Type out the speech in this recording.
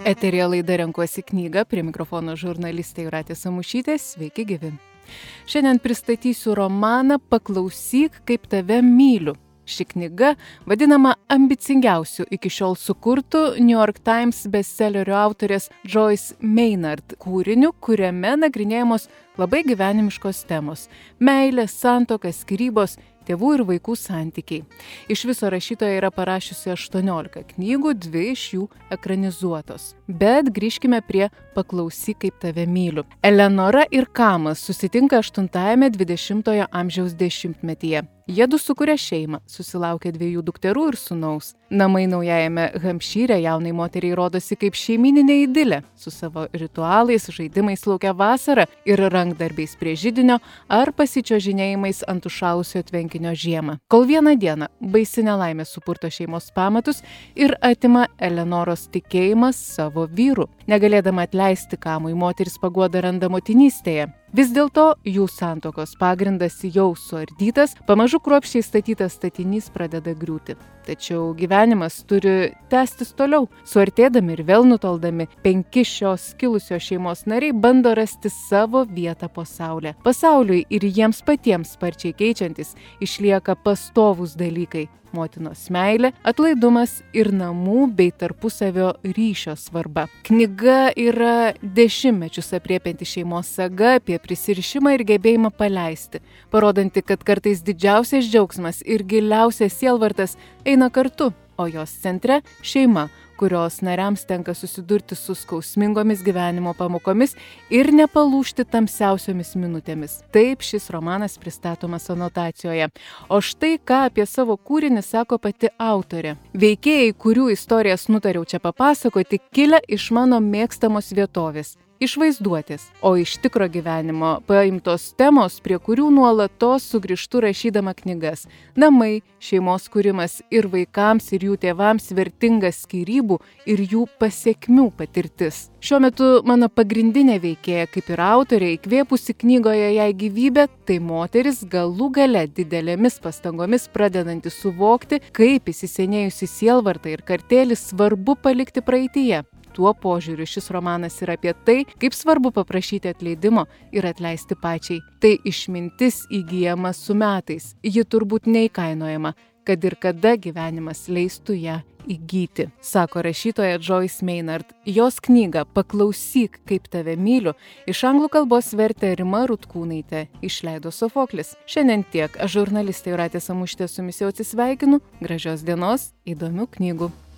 Eteryje laida Renkuosi knygą, prie mikrofono žurnalistė Jūratė Samušytė, sveiki gyvi. Šiandien pristatysiu romaną Paklausyk, kaip tave myliu. Ši knyga vadinama ambicingiausiu iki šiol sukurtu New York Times bestsellerio autorės Joyce Maynard kūriniu, kuriame nagrinėjamos labai gyvenimiškos temos – meilė, santuoka, skyrybos, tėvų ir vaikų santykiai. Iš viso rašytoja yra parašiusi 18 knygų, 2 iš jų ekranizuotos. Bet grįžkime prie Paklausyk, kaip tave myliu. Eleonora ir Kamas susitinka 8-ame 20-ojo amžiaus dešimtmetyje. Jiedu sukuria šeimą, susilaukia 2 dukterų ir sūnaus. Namai Naujajame Hampšyre jaunai moteriai rodosi kaip šeimyninė idilė, su savo ritualais, žaidimais laukia vasarą ir rankdarbiais prie židinio ar pasičiuožinėjimais ant užšalusio tvenkinio žiemą. Kol vieną dieną baisi nelaimė supurto šeimos pamatus ir atima Eleonoros tikėjimą savo vyru. Negalėdama atleisti Kamui, moteris paguodą randa motinystėje. Vis dėlto jų santuokos pagrindas jau suardytas, pamažu kruopščiai statytas statinys pradeda griūti. Tačiau gyvenimas turi tęstis toliau. Suartėdami ir vėl nutoldami, 5 šios kilusios šeimos nariai bando rasti savo vietą po saule. Pasauliui ir jiems patiems sparčiai keičiantis išlieka pastovūs dalykai – motinos meilė, atlaidumas ir namų bei tarpusavio ryšio svarba. Knyga yra dešimtmečius apriepianti šeimos saga apie prisirišimą ir gebėjimą paleisti, parodanti, kad kartais didžiausias džiaugsmas ir giliausias sielvartas eina kartu, o jos centre – šeima, kurios nariams tenka susidurti su skausmingomis gyvenimo pamokomis ir nepalūžti tamsiausiomis minutėmis. Taip šis romanas pristatomas anotacijoje. O štai ką apie savo kūrinį sako pati autorė. Veikėjai, kurių istorijas nutariau čia papasakoti, kilę iš mano mėgstamos vietovės. Iš vaizduotės, o iš tikro gyvenimo paimtos temos, prie kurių nuolatos sugrįžtu rašydama knygas. Namai, šeimos kūrimas ir vaikams ir jų tėvams vertingas skyrybų ir jų pasekmių patirtis. Šiuo metu mano pagrindinė veikėja, kaip ir autorė, įkvėpusi knygoje jai gyvybę, tai moteris galų gale didelėmis pastangomis pradedanti suvokti, kaip įsisenėjusi sielvartą ir kartėlį svarbu palikti praeityje. Tuo požiūriu šis romanas yra apie tai, kaip svarbu paprašyti atleidimo ir atleisti pačiai. Tai išmintis įgyjama su metais. Ji turbūt neįkainojama, kad ir kada gyvenimas leistų ją įgyti, sako rašytoja Joyce Maynard. Jos knygą Paklausyk, kaip tave myliu iš anglų kalbos vertė Rima Rutkūnaitė, išleido Sofoklis. Šiandien tiek. Aš žurnalistė Jūratė Samušytė su jumis jau atsisveikinu. Gražios dienos, įdomių knygų.